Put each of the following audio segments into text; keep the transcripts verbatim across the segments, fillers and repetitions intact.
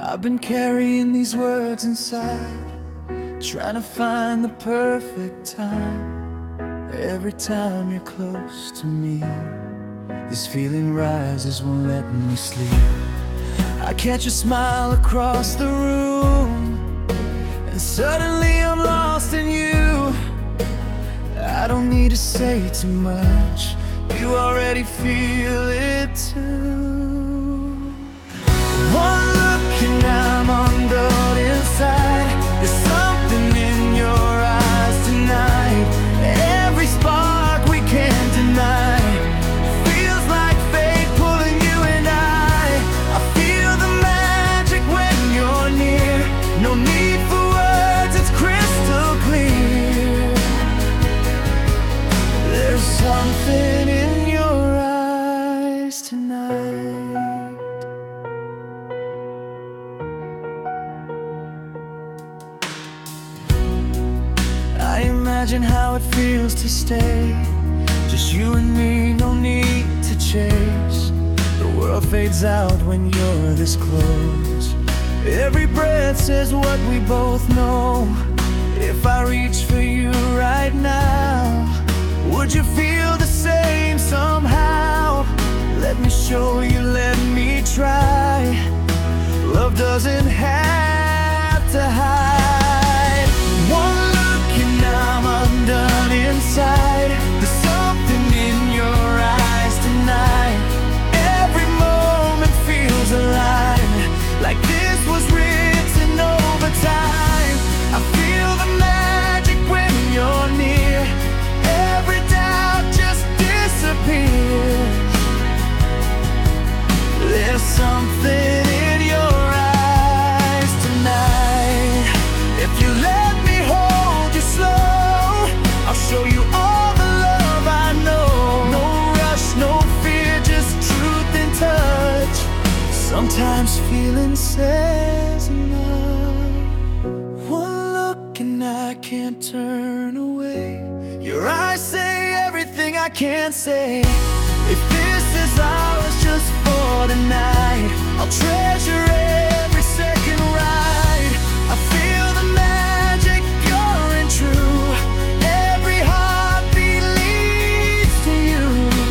I've been carrying these words inside, trying to find the perfect time. Every time you're close to me, this feeling rises, won't let me sleep. I catch a smile across the room, and suddenly I'm lost in you. I don't need to say too much, you already feel it too. One look and I'm undone inside. There's something in your eyes tonight. Every spark we can't deny. Feels like fate pulling you and I. I feel the magic when you're near. No need for words, it's crystal clear. There's something in your eyes tonight. I imagine how it feels to stay, just you and me, no need to chase. The world fades out when you're this close. Every breath says what we both know. If I reach for you right now, would you feel the same somehow? Let me show you, let me try. Love doesn't have to hide. One look and I'm undone inside. There's something in your eyes tonight. Every moment feels alive, like this was written over time. I feel the magic when you're near. Every doubt just disappears. There's something in your eyes tonight. If you let me hold you slow, I'll show you all the love I know. No rush, no fear, just truth in touch. Sometimes feeling says enough. One look and I can't turn away. Your eyes say everything I can't say. If this is ours just for tonight, I'll treasure every second right. I feel the magic, pure and true. Every heartbeat leads to you.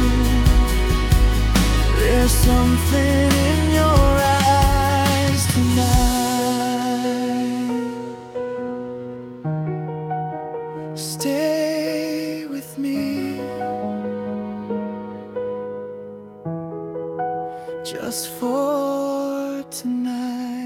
There's something in your eyes tonight. Stay with me, just for tonight.